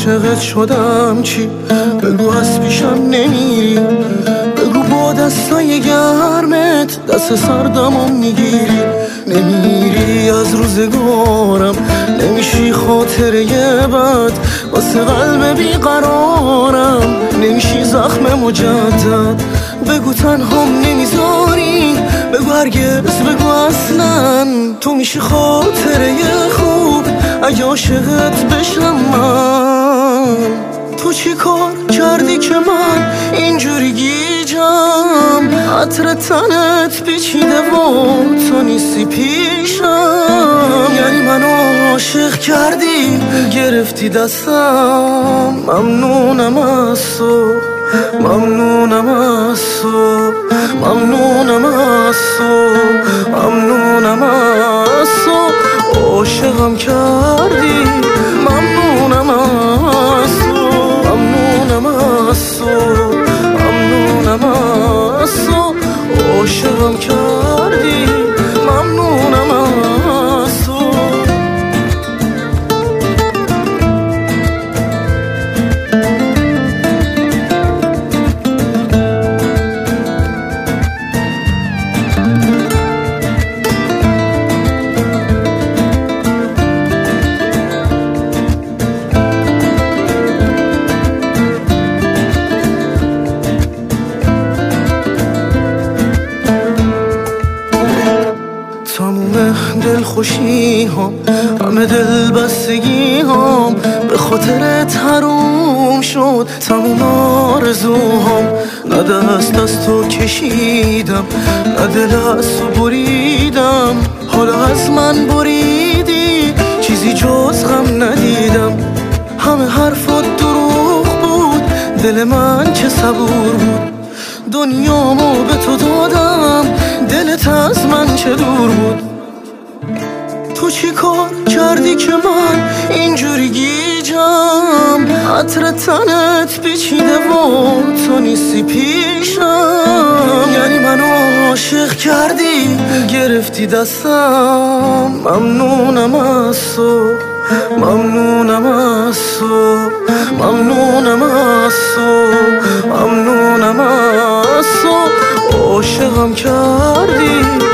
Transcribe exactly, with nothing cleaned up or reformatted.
عاشقت شدم چی؟ بگو از پیشم نمیری، بگو با دستای گرمت دست سردمو میگیری. نمیری از روزگارم، نمیشی خاطره بد واسه قلب بیقرارم، نمیشی زخم مجدد. بگو تنهام نمیذاری، بگو هرگز، بگو اصلا. تو میشی خاطره خوب اگه عاشقت بشم من. تو چی کار کردی که من اینجوری گیجم؟ عطر تنت پیچیده و تو نیستی پیشم. یعنی منو عاشق کردی، گرفتی دستم. ممنونم از تو، ممنونم از تو، ممنونم از تو، ممنونم از تو. عاشقم کردی، ممنونم از تو، ممنونم از تو، ممنونم از تو. عاشقم کردی، ممنونم از تو. تموم دل خوشی هم، همه دل بستگی هم به خاطرت حروم شد. تموم آرزوهام نه دست از تو کشیدم، نه دل از تو بریدم. حالا از من بریدی، چیزی جز غم ندیدم. همه حرفات دروغ بود، دل من چه صبور بود. دنیامو به تو دادم، دلت از من چه دور بود. تو چی کار کردی که من اینجوری گیجم؟ عطر تنت پیچیده و تو نیستی پیشم. یعنی منو عاشق کردی، گرفتی دستم. ممنونم از تو، ممنونم از تو، ممنونم از تو، ممنونم از تو. عاشقم کردی،